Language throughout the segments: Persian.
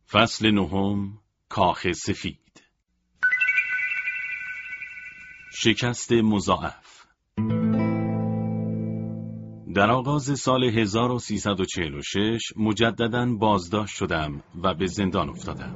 فصل 9. کاخ سفید. شکست مضاعف. در آغاز سال 1346 مجدداً بازداشت شدم و به زندان افتادم.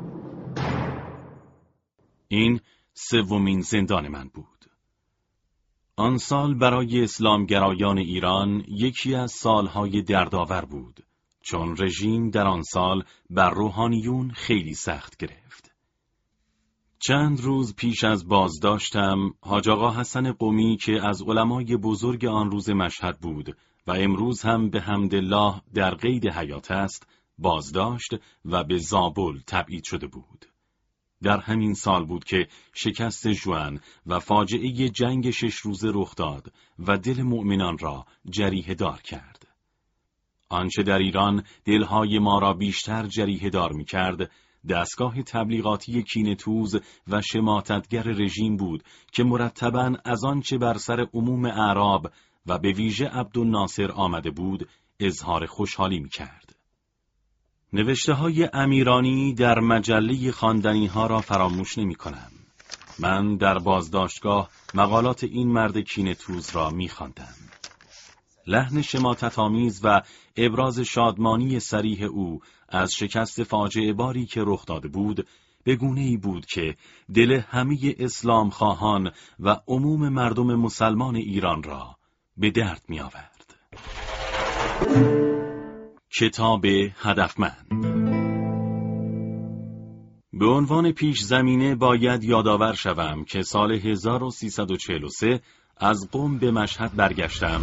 این سومین زندان من بود. آن سال برای اسلامگرایان ایران یکی از سالهای دردآور بود، چون رژیم در آن سال بر روحانیون خیلی سخت گرفت. چند روز پیش از بازداشتم، حاج آقا حسن قمی که از علمای بزرگ آن روز مشهد بود و امروز هم به حمدالله در قید حیات است، بازداشت و به زابل تبعید شده بود. در همین سال بود که شکست ژوئن و فاجعه جنگ 6 روزه رخ داد و دل مؤمنان را جریحه دار کرد. آنچه در ایران دلهای ما را بیشتر جریحه دار می کرد، دستگاه تبلیغاتی کینه‌توز و شماتتگر رژیم بود که مرتباً از آنچه بر سر عموم اعراب و به ویژه عبدالناصر آمده بود، اظهار خوشحالی می کرد. نوشته‌های امیرانی در مجله خواندنی‌ها را فراموش نمی‌کنم. من در بازداشتگاه مقالات این مرد کینه‌توز را می‌خواندم. لحن شماتت‌آمیز و ابراز شادمانی صریح او از شکست فاجعه باری که رخ داده بود، به گونه‌ای بود که دل همه اسلام خواهان و عموم مردم مسلمان ایران را به درد می‌آورد. کتاب هدفمند. به عنوان پیش زمینه باید یادآور شوم که سال 1343 از قم به مشهد برگشتم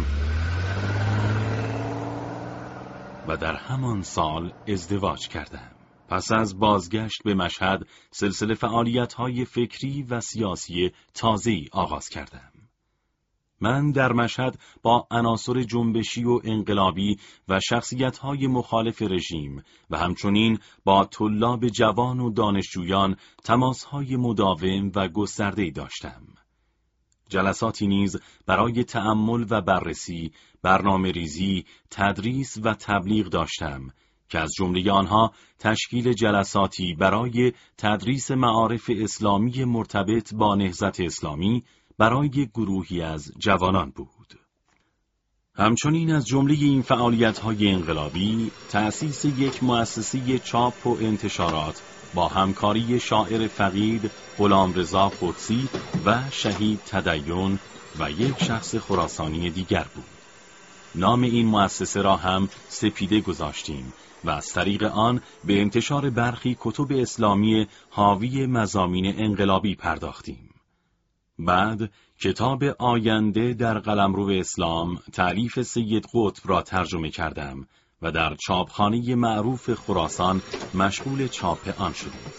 و در همان سال ازدواج کردم. پس از بازگشت به مشهد سلسله فعالیت‌های فکری و سیاسی تازه‌ای آغاز کردم. من در مشهد با عناصر جنبشی و انقلابی و شخصیت‌های مخالف رژیم و همچنین با طلاب جوان و دانشجویان تماس‌های مداوم و گسترده‌ای داشتم. جلساتی نیز برای تأمل و بررسی، برنامه‌ریزی، تدریس و تبلیغ داشتم که از جمله آنها تشکیل جلساتی برای تدریس معارف اسلامی مرتبط با نهضت اسلامی برای گروهی از جوانان بود. همچنین از جمله این فعالیت‌های انقلابی تأسیس یک مؤسسه چاپ و انتشارات با همکاری شاعر فقید غلامرضا قدسی و شهید تدین و یک شخص خراسانی دیگر بود. نام این مؤسسه را هم سپیده گذاشتیم و از طریق آن به انتشار برخی کتب اسلامی حاوی مضامین انقلابی پرداختیم. بعد کتاب آینده در قلمرو اسلام تألیف سید قطب را ترجمه کردم و در چاپخانه معروف خراسان مشغول چاپ آن شدیم.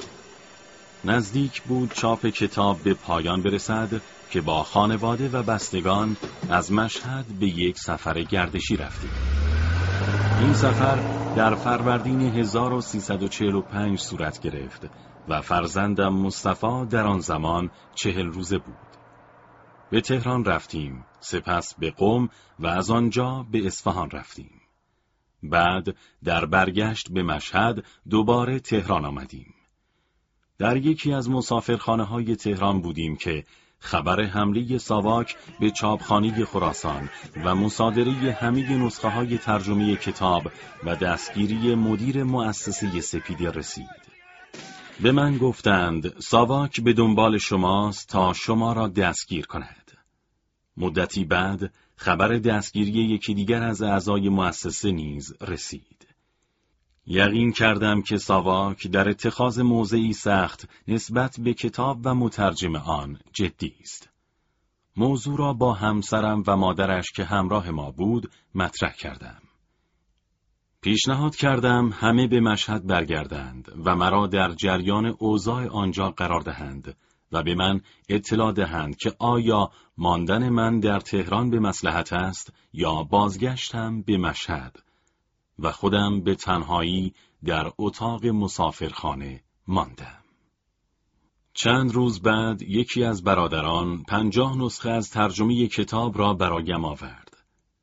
نزدیک بود چاپ کتاب به پایان برسد که با خانواده و بستگان از مشهد به یک سفر گردشی رفتیم. این سفر در فروردین 1345 صورت گرفت و فرزندم مصطفی در آن زمان 40 روزه بود. به تهران رفتیم، سپس به قم و از آنجا به اصفهان رفتیم. بعد در برگشت به مشهد دوباره تهران آمدیم. در یکی از مسافرخانه‌های تهران بودیم که خبر حمله ساواک به چاپخانه خراسان و مصادره همه نسخه‌های ترجمه کتاب و دستگیری مدیر مؤسسه سپیده رسید. به من گفتند ساواک به دنبال شماست تا شما را دستگیر کند. مدتی بعد خبر دستگیری یکی دیگر از اعضای مؤسسه نیز رسید. یقین کردم که ساواک در اتخاذ موضعی سخت نسبت به کتاب و مترجم آن جدی است. موضوع را با همسرم و مادرش که همراه ما بود مطرح کردم. پیشنهاد کردم همه به مشهد برگردند و مرا در جریان اوضاع آنجا قرار دهند و به من اطلاع دهند که آیا ماندن من در تهران به مصلحت است یا بازگشتم به مشهد و خودم به تنهایی در اتاق مسافرخانه ماندم. چند روز بعد یکی از برادران 50 نسخه از ترجمه کتاب را برایم آورد.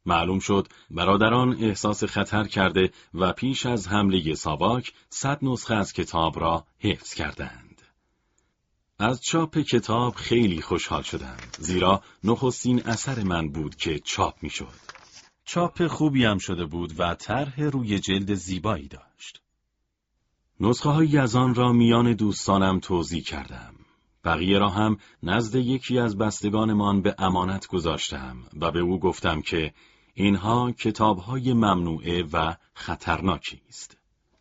معلوم شد برادران احساس خطر کرده و پیش از حمله ساواک 100 نسخه از کتاب را حفظ کردند. از چاپ کتاب خیلی خوشحال شدم، زیرا نخستین اثر من بود که چاپ می شد. چاپ خوبی هم شده بود و طرح روی جلد زیبایی داشت. نسخه هایی از آن را میان دوستانم توزیع کردم. بقیه را هم نزد یکی از بستگانمان به امانت گذاشتم و به او گفتم که اینها کتاب‌های ممنوعه و خطرناکی است.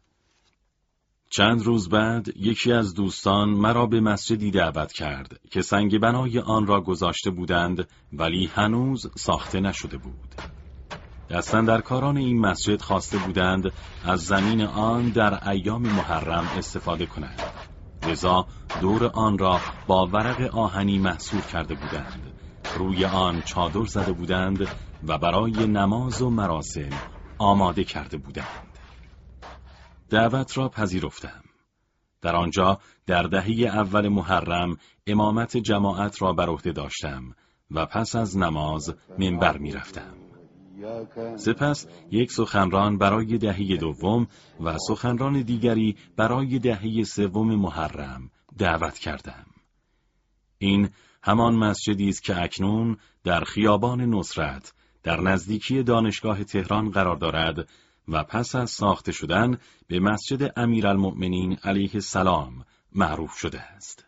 چند روز بعد یکی از دوستان مرا به مسجدی دعوت کرد که سنگ بنای آن را گذاشته بودند ولی هنوز ساخته نشده بود. دستاندرکاران این مسجد خواسته بودند از زمین آن در ایام محرم استفاده کنند. لذا دور آن را با ورق آهنی محصور کرده بودند. روی آن چادر زده بودند و برای نماز و مراسم آماده کرده بودند. دعوت را پذیرفتم. در آنجا در دهه اول محرم امامت جماعت را بر عهده داشتم و پس از نماز منبر می رفتم. سپس یک سخنران برای دهه دوم و سخنران دیگری برای دهه سوم محرم دعوت کردم. این همان مسجدی است که اکنون در خیابان نصرت در نزدیکی دانشگاه تهران قرار دارد و پس از ساخته شدن به مسجد امیرالمؤمنین علیه السلام معروف شده است.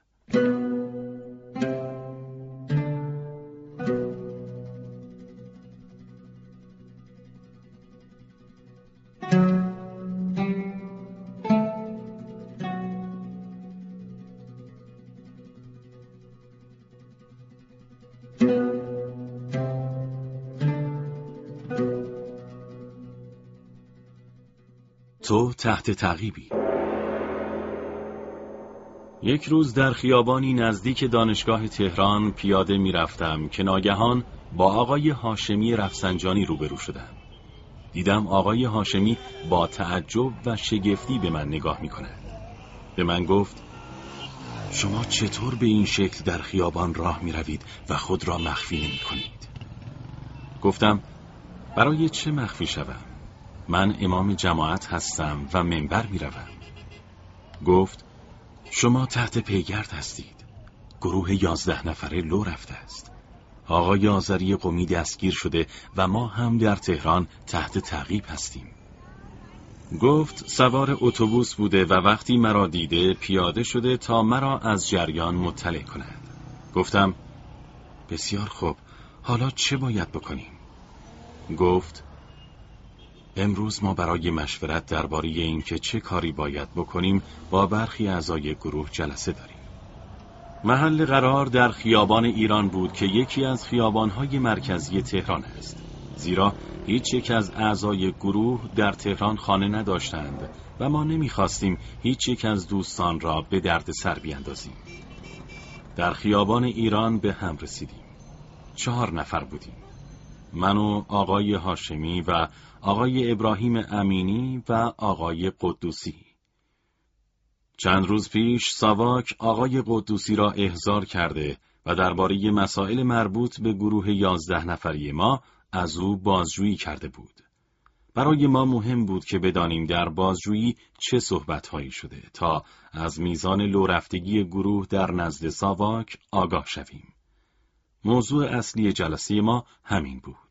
تو تحت تعقیبی. یک روز در خیابانی نزدیک دانشگاه تهران پیاده می رفتم که ناگهان با آقای هاشمی رفسنجانی روبرو شدم. دیدم آقای هاشمی با تعجب و شگفتی به من نگاه می کند. به من گفت: شما چطور به این شکل در خیابان راه می روید و خود را مخفی نمی کنید؟ گفتم: برای چه مخفی شوم؟ من امام جماعت هستم و منبر می روم. گفت: شما تحت پیگرد هستید. گروه 11 نفره لو رفته است. آقای آذری قمی دستگیر شده و ما هم در تهران تحت تعقیب هستیم. گفت سوار اتوبوس بوده و وقتی مرا دیده پیاده شده تا مرا از جریان مطلع کند. گفتم: بسیار خوب، حالا چه باید بکنیم؟ گفت: امروز ما برای مشورت درباره اینکه چه کاری باید بکنیم با برخی اعضای گروه جلسه داریم. محل قرار در خیابان ایران بود که یکی از خیابان‌های مرکزی تهران است. زیرا هیچ یک از اعضای گروه در تهران خانه نداشتند و ما نمی‌خواستیم هیچ یک از دوستان را به درد سر بیاندازیم. در خیابان ایران به هم رسیدیم. 4 نفر بودیم. من و آقای هاشمی و آقای ابراهیم امینی و آقای قدوسی. چند روز پیش ساواک آقای قدوسی را احضار کرده و درباره مسائل مربوط به گروه 11 نفری ما از او بازجویی کرده بود. برای ما مهم بود که بدانیم در بازجویی چه صحبت‌هایی شده تا از میزان لورفتگی گروه در نزد ساواک آگاه شویم. موضوع اصلی جلسه ما همین بود.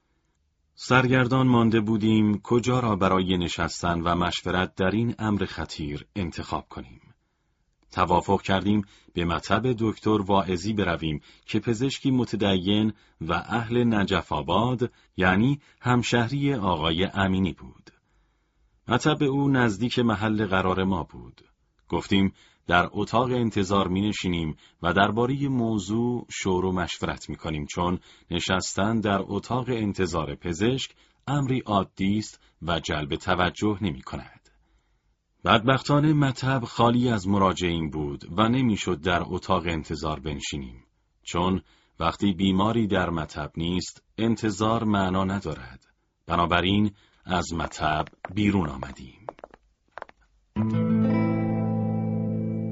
سرگردان مانده بودیم کجا را برای نشستن و مشورت در این امر خطیر انتخاب کنیم. توافق کردیم به مطب دکتر واعظی برویم که پزشکی متدین و اهل نجف آباد، یعنی همشهری آقای امینی بود. مطب او نزدیک محل قرار ما بود. گفتیم در اتاق انتظار می نشینیم و درباره موضوع شور و مشورت می کنیم، چون نشستن در اتاق انتظار پزشک امری عادی است و جلب توجه نمی کند. بدبختانه مطب خالی از مراجعین بود و نمی شد در اتاق انتظار بنشینیم، چون وقتی بیماری در مطب نیست انتظار معنا ندارد. بنابراین از مطب بیرون آمدیم.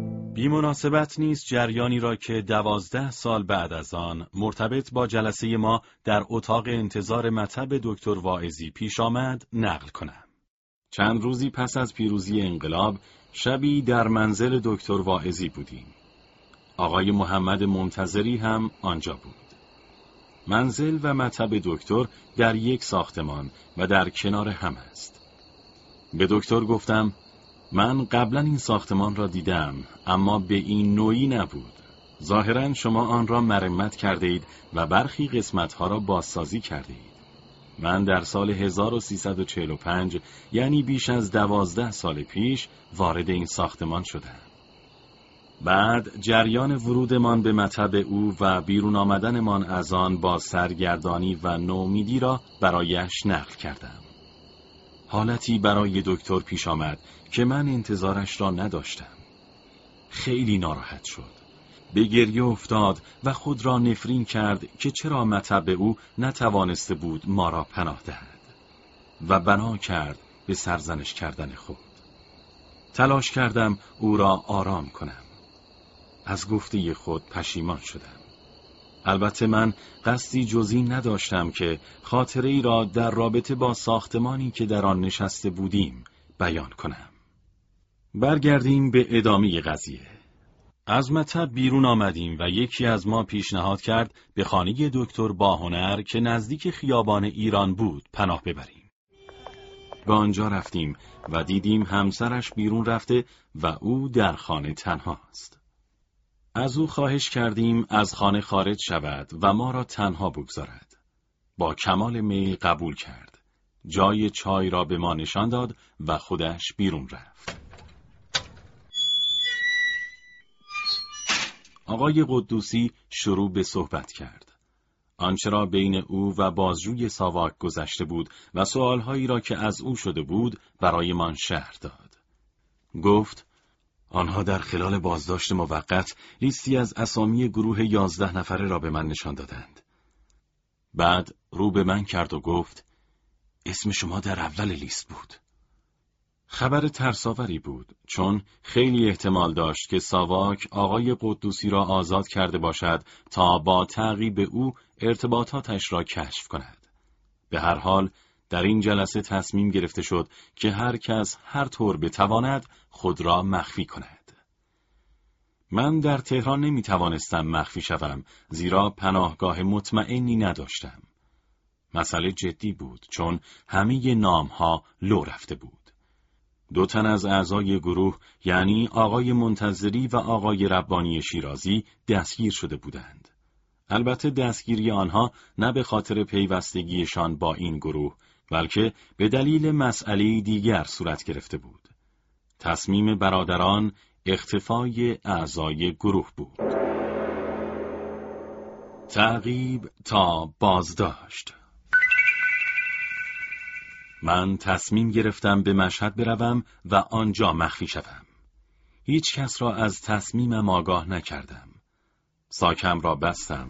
بی مناسبت نیست جریانی را که 12 سال بعد از آن مرتبط با جلسه ما در اتاق انتظار مطب دکتر واعظی پیش آمد نقل کنم. چند روزی پس از پیروزی انقلاب شبی در منزل دکتر واعظی بودیم. آقای محمد منتظری هم آنجا بود. منزل و مطب دکتر در یک ساختمان و در کنار هم است. به دکتر گفتم من قبلا این ساختمان را دیدم اما به این نوعی نبود. ظاهراً شما آن را مرمت کرده اید و برخی قسمتها را بازسازی کرده اید. من در سال 1345 یعنی بیش از 12 سال پیش وارد این ساختمان شدم. بعد جریان ورودمان به مطب او و بیرون آمدنمان از آن با سرگردانی و نومیدی را برایش نقل کردم. حالتی برای دکتر پیش آمد که من انتظارش را نداشتم. خیلی ناراحت شد. به گریه افتاد و خود را نفرین کرد که چرا مطب او نتوانسته بود ما را پناه دهد و بنا کرد به سرزنش کردن خود. تلاش کردم او را آرام کنم. از گفته خود پشیمان شدم. البته من قصدی جزئی نداشتم که خاطره ای را در رابطه با ساختمانی که در آن نشسته بودیم بیان کنم. برگردیم به ادامه قضیه. از مطب بیرون آمدیم و یکی از ما پیشنهاد کرد به خانه دکتر باهنر که نزدیک خیابان ایران بود پناه ببریم. به آنجا رفتیم و دیدیم همسرش بیرون رفته و او در خانه تنهاست. از او خواهش کردیم از خانه خارج شود و ما را تنها بگذارد. با کمال میل قبول کرد. جای چای را به ما نشان داد و خودش بیرون رفت. آقای قدوسی شروع به صحبت کرد. آنچه را بین او و بازجوی ساواک گذشته بود و سؤالهایی را که از او شده بود برایمان شرح داد. گفت آنها در خلال بازداشت موقت لیستی از اسامی گروه 11 نفره را به من نشان دادند. بعد رو به من کرد و گفت اسم شما در اول لیست بود. خبر ترساوری بود چون خیلی احتمال داشت که ساواک آقای قدوسی را آزاد کرده باشد تا با تعقیب او ارتباطاتش را کشف کند. به هر حال در این جلسه تصمیم گرفته شد که هر کس هر طور بتواند خود را مخفی کند. من در تهران نمی توانستم مخفی شوم زیرا پناهگاه مطمئنی نداشتم. مسئله جدی بود چون همه نامها لو رفته بود. 2 تن از اعضای گروه یعنی آقای منتظری و آقای ربانی شیرازی دستگیر شده بودند. البته دستگیری آنها نه به خاطر پیوستگیشان با این گروه بلکه به دلیل مسئله دیگر صورت گرفته بود. تصمیم برادران اختفای اعضای گروه بود. تعقیب تا بازداشت. من تصمیم گرفتم به مشهد بروم و آنجا مخفی شوم. هیچ کس را از تصمیمم آگاه نکردم. ساکم را بستم.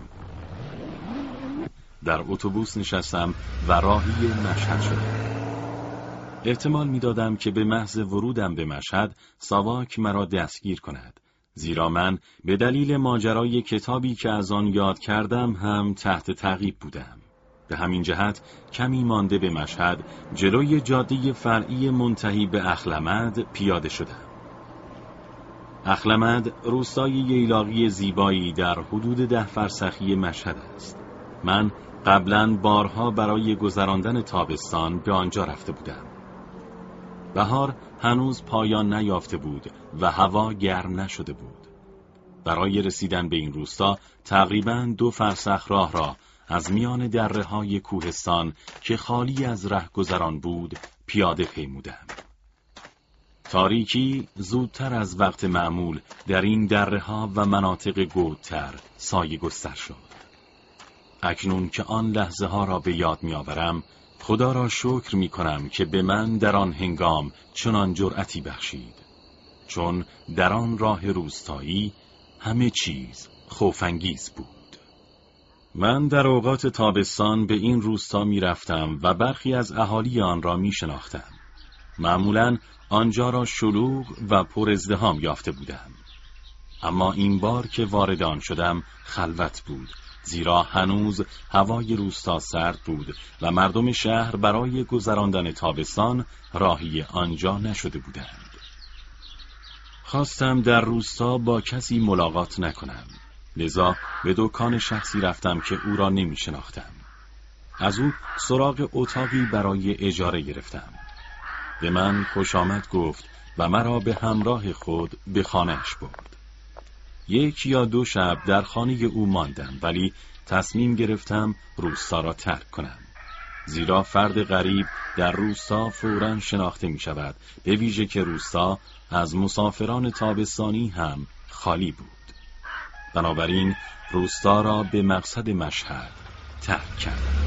در اتوبوس نشستم و راهی مشهد شدم. احتمال می‌دادم که به محض ورودم به مشهد ساواک مرا دستگیر کند. زیرا من به دلیل ماجرای کتابی که از آن یاد کردم هم تحت تعقیب بودم. به همین جهت کمی مانده به مشهد جلوی جاده فرعی منتهی به اخلمد پیاده شدم. اخلمد روستای ییلاقی زیبایی در حدود 10 فرسخی مشهد است. من قبلاً بارها برای گذراندن تابستان به آنجا رفته بودم. بهار هنوز پایان نیافته بود و هوا گرم نشده بود. برای رسیدن به این روستا تقریباً 2 فرسخ راه را از میان دره‌های کوهستان که خالی از رهگذران بود پیاده پیمودم. تاریکی زودتر از وقت معمول در این دره‌ها و مناطق گودتر سایه گستر شد. اکنون که آن لحظه ها را به یاد می‌آورم خدا را شکر می‌کنم که به من در آن هنگام چنان جرأتی بخشید، چون در آن راه روستایی همه چیز خوف‌انگیز بود. من در اوقات تابستان به این روستا می رفتم و برخی از اهالی آن را می شناختم. معمولاً آنجا را شلوغ و پر ازدحام یافته بودم. اما این بار که وارد آن شدم خلوت بود، زیرا هنوز هوای روستا سرد بود و مردم شهر برای گذراندن تابستان راهی آنجا نشده بودند. خواستم در روستا با کسی ملاقات نکنم، لذا به دکان شخصی رفتم که او را نمی شناختم. از او سراغ اتاقی برای اجاره گرفتم. به من خوش آمد گفت و مرا به همراه خود به خانه‌اش برد. 1 یا 2 شب در خانه او ماندم، ولی تصمیم گرفتم روستا را ترک کنم، زیرا فرد غریب در روستا فوراً شناخته می شود، به ویژه که روستا از مسافران تابستانی هم خالی بود. بنابراین روستا را به مقصد مشهد ترک کردم.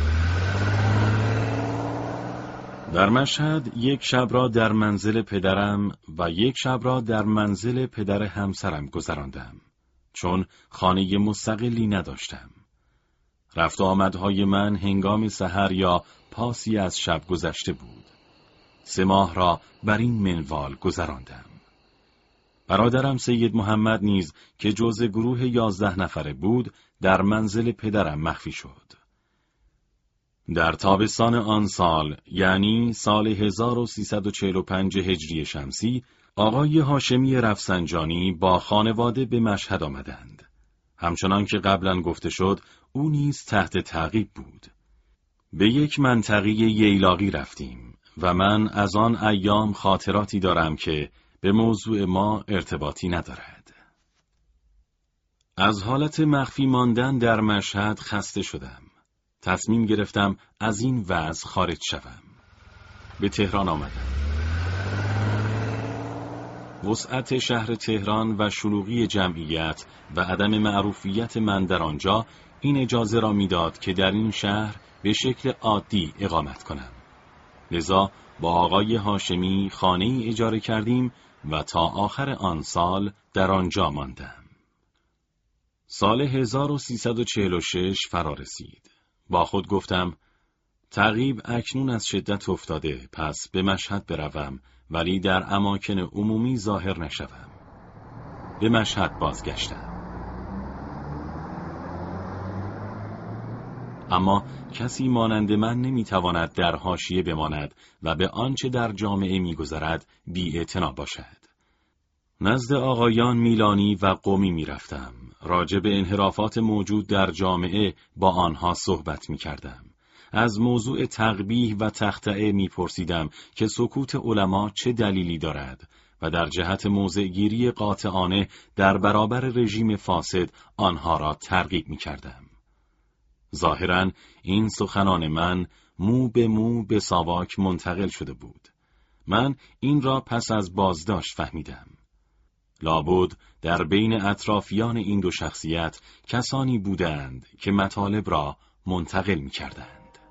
در مشهد 1 شب را در منزل پدرم و 1 شب را در منزل پدر همسرم گذراندم، چون خانه مستقلی نداشتم. رفت و آمدهای من هنگام سحر یا پاسی از شب گذشته بود. 3 ماه را بر این منوال گذراندم. برادرم سید محمد نیز که جزء گروه 11 نفره بود در منزل پدرم مخفی شد. در تابستان آن سال، یعنی سال 1345 هجری شمسی، آقای هاشمی رفسنجانی با خانواده به مشهد آمدند. همچنان که قبلا گفته شد، او نیز تحت تعقیب بود. به 1 منطقه ییلاقی رفتیم و من از آن ایام خاطراتی دارم که به موضوع ما ارتباطی ندارد. از حالت مخفی ماندن در مشهد خسته شدم. تصمیم گرفتم از این وضع خارج شوم. به تهران آمدم. وسعت شهر تهران و شلوغی جمعیت و عدم معروفیت من در آنجا این اجازه را میداد که در این شهر به شکل عادی اقامت کنم. لذا با آقای هاشمی خانه‌ای اجاره کردیم و تا آخر آن سال در آنجا ماندم. سال 1346 فرا رسید. با خود گفتم تعقیب اکنون از شدت افتاده، پس به مشهد بروم، ولی در اماکن عمومی ظاهر نشوم. به مشهد بازگشتم. اما کسی مانند من نمیتواند در حاشیه بماند و به آنچه در جامعه میگذرد بی‌اعتنا باشد. نزد آقایان میلانی و قمی میرفتم. راجع به انحرافات موجود در جامعه با آنها صحبت میکردم. از موضوع تقبیح و تخطئه میپرسیدم که سکوت علما چه دلیلی دارد و در جهت موضعگیری قاطعانه در برابر رژیم فاسد آنها را ترغیب میکردم. ظاهراً این سخنان من مو به مو به ساواک منتقل شده بود. من این را پس از بازداشت فهمیدم. لابد در بین اطرافیان این 2 شخصیت کسانی بودند که مطالب را منتقل می‌کردند.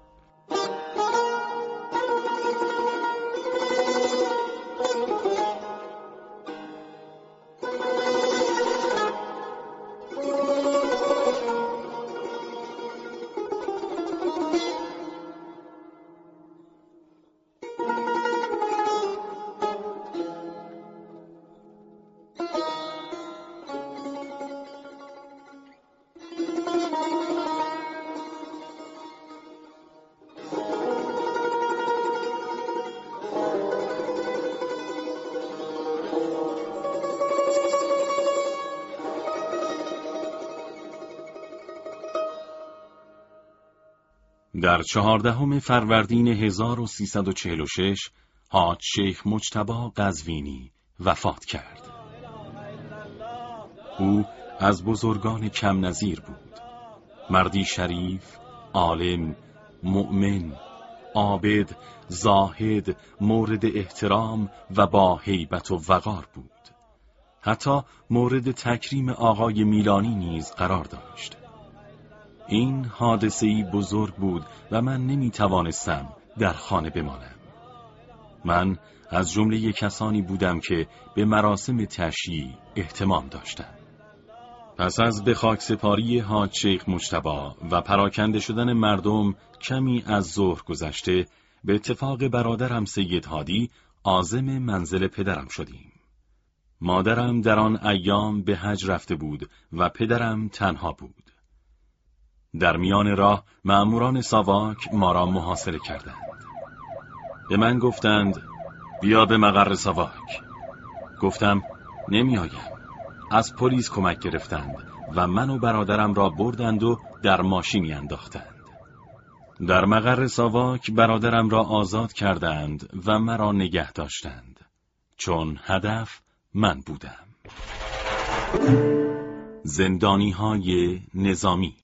در 14 فروردین 1346 حاج شیخ مجتبی قزوینی وفات کرد. او از بزرگان کم نظیر بود. مردی شریف، عالم، مؤمن، عابد، زاهد، مورد احترام و با هیبت و وقار بود. حتی مورد تکریم آقای میلانی نیز قرار داشت. این حادثه‌ای بزرگ بود و من نمی‌توانستم در خانه بمانم. من از جمله کسانی بودم که به مراسم تشییع اهتمام داشتم. پس از به خاک سپاری حاج شیخ مجتبی و پراکنده شدن مردم کمی از ظهر گذشته، به اتفاق برادرم سید هادی عازم منزل پدرم شدیم. مادرم در آن ایام به حج رفته بود و پدرم تنها بود. در میان راه مأموران ساواک ما را محاصره کردند. به من گفتند بیا به مقر ساواک. گفتم نمی آیم. از پلیس کمک گرفتند و من و برادرم را بردند و در ماشینی انداختند. در مقر ساواک برادرم را آزاد کردند و مرا نگه داشتند، چون هدف من بودم. زندانی‌های نظامی.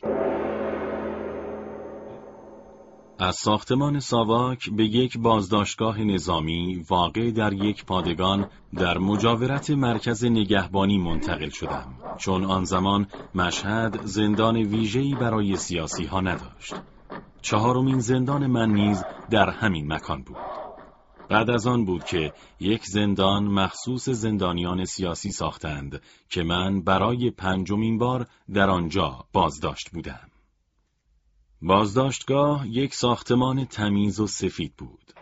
از ساختمان ساواک به یک بازداشتگاه نظامی واقع در یک پادگان در مجاورت مرکز نگهبانی منتقل شدم، چون آن زمان مشهد زندان ویژه‌ای برای سیاسی‌ها نداشت. 4مین زندان من نیز در همین مکان بود. بعد از آن بود که یک زندان مخصوص زندانیان سیاسی ساختند که من برای 5مین بار در آنجا بازداشت بودم. بازداشتگاه یک ساختمان تمیز و سفید بود.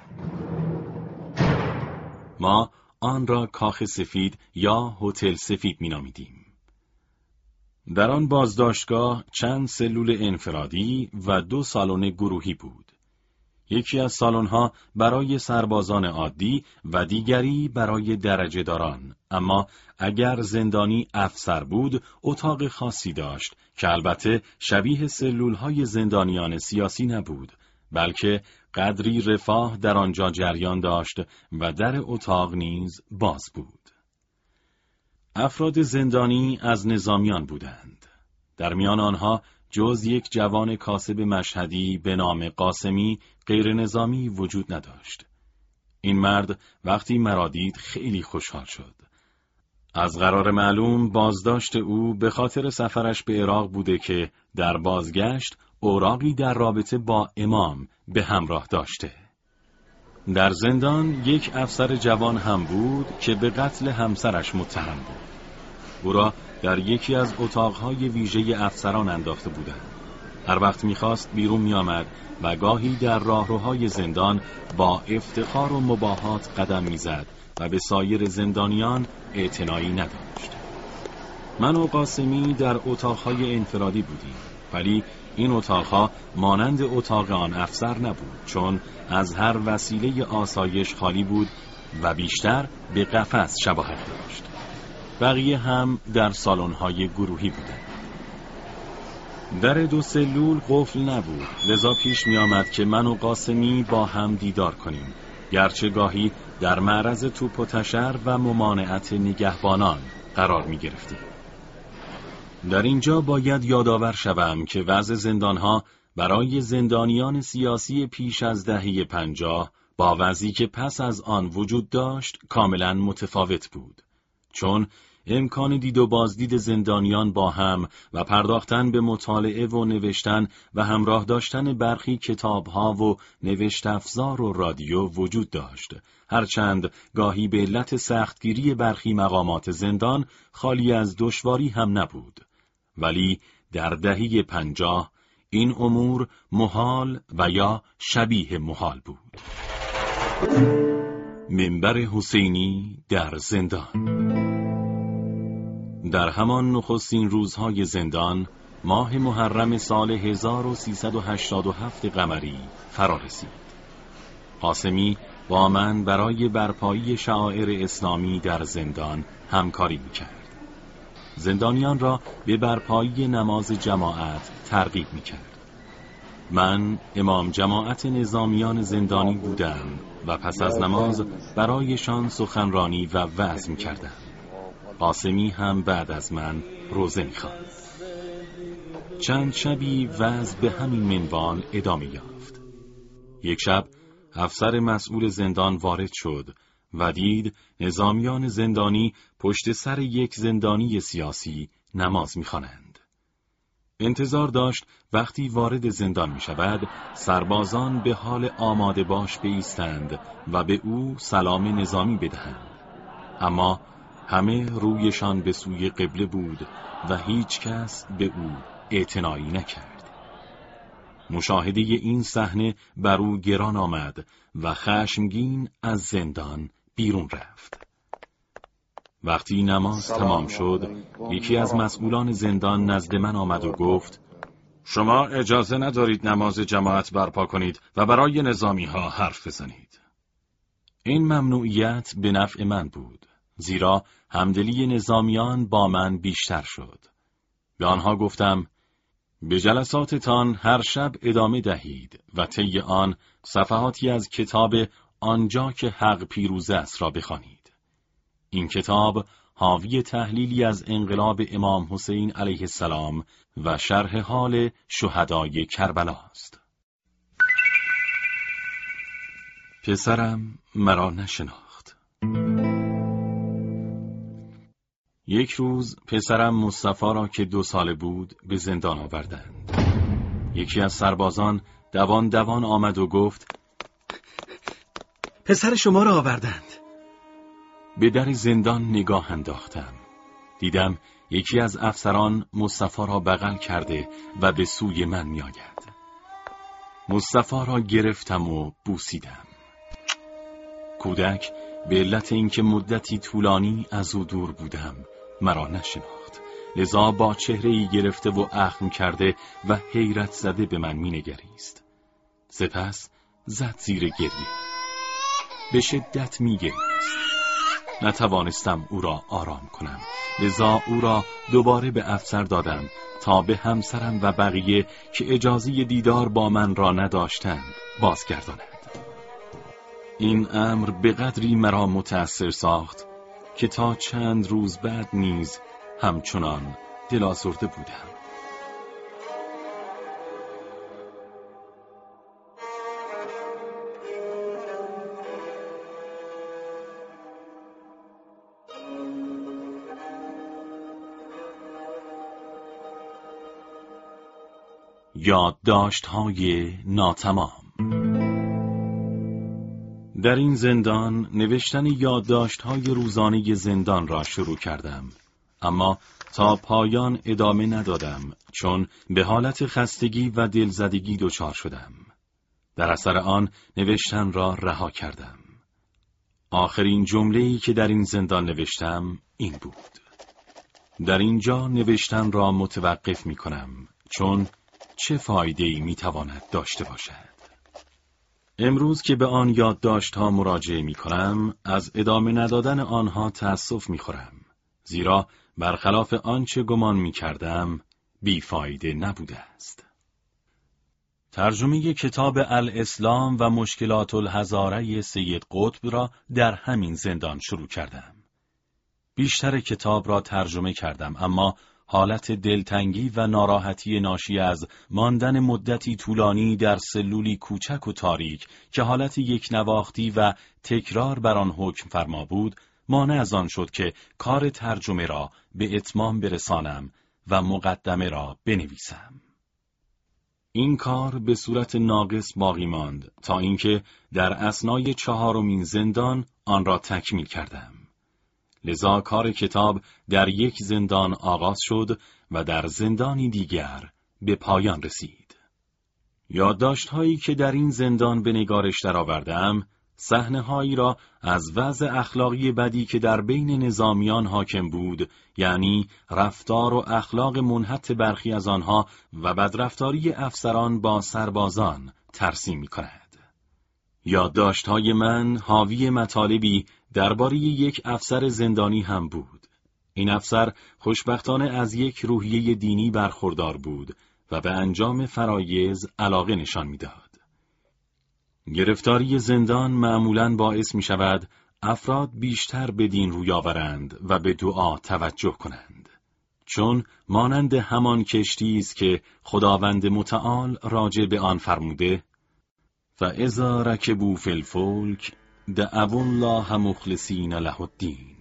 ما آن را کاخ سفید یا هتل سفید می‌نامیدیم. در آن بازداشتگاه چند سلول انفرادی و 2 سالن گروهی بود. یکی از سالن‌ها برای سربازان عادی و دیگری برای درجه‌داران، اما اگر زندانی افسر بود اتاق خاصی داشت که البته شبیه سلول‌های زندانیان سیاسی نبود، بلکه قدری رفاه در آنجا جریان داشت و در اتاق نیز باز بود. افراد زندانی از نظامیان بودند. در میان آنها جز یک جوان کاسب مشهدی به نام قاسمی غیر نظامی وجود نداشت. این مرد وقتی مرا دید خیلی خوشحال شد. از قرار معلوم بازداشت او به خاطر سفرش به عراق بوده که در بازگشت اوراقی در رابطه با امام به همراه داشته. در زندان یک افسر جوان هم بود که به قتل همسرش متهم بود. او را در یکی از اتاقهای ویژه افسران انداخته بودند. هر وقت می‌خواست بیرون می‌آمد و گاهی در راهروهای زندان با افتخار و مباهات قدم می‌زد و به سایر زندانیان اعتنایی نداشت. من و قاسمی در اتاقهای انفرادی بودیم، ولی این اتاقها مانند اتاق آن افسر نبود، چون از هر وسیله آسایش خالی بود و بیشتر به قفس شباهت داشت. بقیه هم در سالن‌های گروهی بودند. در 2 سلول قفل نبود، لذا پیش می آمد که من و قاسمی با هم دیدار کنیم، گرچه گاهی در معرض توپ و تشر و ممانعت نگهبانان قرار می گرفتیم. در اینجا باید یادآور شوم که وضع زندانها برای زندانیان سیاسی پیش از دهه 50 با وضعی که پس از آن وجود داشت کاملا متفاوت بود، چون امکان دید و بازدید زندانیان با هم و پرداختن به مطالعه و نوشتن و همراه داشتن برخی کتابها و نوشت افزار و رادیو وجود داشت، هرچند گاهی به علت سختگیری برخی مقامات زندان خالی از دشواری هم نبود. ولی در دهه 50 این امور محال و یا شبیه محال بود. منبر حسینی در زندان. در همان نخستین روزهای زندان، ماه محرم سال 1387 قمری فرا رسید. قاسمی با من برای برپایی شعائر اسلامی در زندان همکاری می‌کرد. زندانیان را به برپایی نماز جماعت ترغیب می‌کرد. من امام جماعت نظامیان زندانی بودم و پس از نماز برایشان سخنرانی و وعظ می‌کردم. قاسمی هم بعد از من روزه می‌خواند. چند شبی وعظ به همین منوال ادامه یافت. یک شب افسر مسئول زندان وارد شد و دید نظامیان زندانی پشت سر یک زندانی سیاسی نماز می‌خوانند. انتظار داشت وقتی وارد زندان می‌شود سربازان به حال آماده باش بایستند و به او سلام نظامی بدهند، اما همه رویشان به سوی قبله بود و هیچ کس به او اعتنایی نکرد. مشاهده این صحنه بر او گران آمد و خشمگین از زندان بیرون رفت. وقتی نماز تمام شد، یکی از مسئولان زندان نزد من آمد و گفت: شما اجازه ندارید نماز جماعت برپا کنید و برای نظامی ها حرف بزنید. این ممنوعیت به نفع من بود، زیرا همدلی نظامیان با من بیشتر شد. به آنها گفتم: به جلساتتان هر شب ادامه دهید و طی آن صفحاتی از کتاب آنجا که حق پیروز است را بخوانید. این کتاب حاوی تحلیلی از انقلاب امام حسین علیه السلام و شرح حال شهدای کربلا است. پسرم مرا نشناخت. یک روز پسرم مصطفی را که 2 ساله بود به زندان آوردند. یکی از سربازان دوان آمد و گفت: پسر شما را آوردند. به در زندان نگاه انداختم. دیدم یکی از افسران مصطفی را بغل کرده و به سوی من می آید. مصطفی را گرفتم و بوسیدم. کودک به علت اینکه مدتی طولانی از او دور بودم مرا نشناخت، لذا با چهره‌ای گرفته و اخم کرده و حیرت زده به من مینگریست. سپس زد زیر گریه. به شدت میگریست. نتوانستم او را آرام کنم، لذا او را دوباره به افسر دادم تا به همسرم و بقیه که اجازه دیدار با من را نداشتند بازگرداند. این امر به قدری مرا متأثر ساخت که تا چند روز بعد نیز همچنان دل‌آزرده بودم. یادداشت‌های ناتمام. در این زندان نوشتن یادداشت‌های روزانه زندان را شروع کردم، اما تا پایان ادامه ندادم چون به حالت خستگی و دلزدگی دچار شدم. در اثر آن نوشتن را رها کردم. آخرین جمله‌ای که در این زندان نوشتم این بود: در اینجا نوشتن را متوقف می‌کنم چون چه فایده‌ای می‌تواند داشته باشد. امروز که به آن یادداشت‌ها مراجعه می‌کنم، از ادامه ندادن آنها تأسف می‌خورم، زیرا برخلاف آنچه گمان می‌کردم بیفایده نبوده است. ترجمه کتاب الاسلام و مشکلات الحضاره سید قطب را در همین زندان شروع کردم. بیشتر کتاب را ترجمه کردم، اما حالت دلتنگی و ناراحتی ناشی از ماندن مدتی طولانی در سلولی کوچک و تاریک که حالت یک نواختی و تکرار بر آن حکم فرما بود، مانع از آن شد که کار ترجمه را به اتمام برسانم و مقدمه را بنویسم. این کار به صورت ناقص باقی ماند تا اینکه در اثنای 4مین زندان آن را تکمیل کردم. لذا کار کتاب در یک زندان آغاز شد و در زندانی دیگر به پایان رسید. یادداشت‌هایی که در این زندان به نگارش درآوردم، صحنه‌هایی را از وضع اخلاقی بدی که در بین نظامیان حاکم بود، یعنی رفتار و اخلاق منحط برخی از آنها و بدرفتاری افسران با سربازان ترسیم می‌کند. یادداشت‌های من حاوی مطالبی درباره یک افسر زندانی هم بود. این افسر خوشبختانه از یک روحیه دینی برخوردار بود و به انجام فرایض علاقه نشان می‌داد. گرفتاری زندان معمولاً باعث می‌شود افراد بیشتر به دین روی آورند و به دعا توجه کنند، چون مانند همان کشتی است که خداوند متعال راجع به آن فرموده: فاذا رکبوا فی الفلک دعوا الله مخلصین له الدین.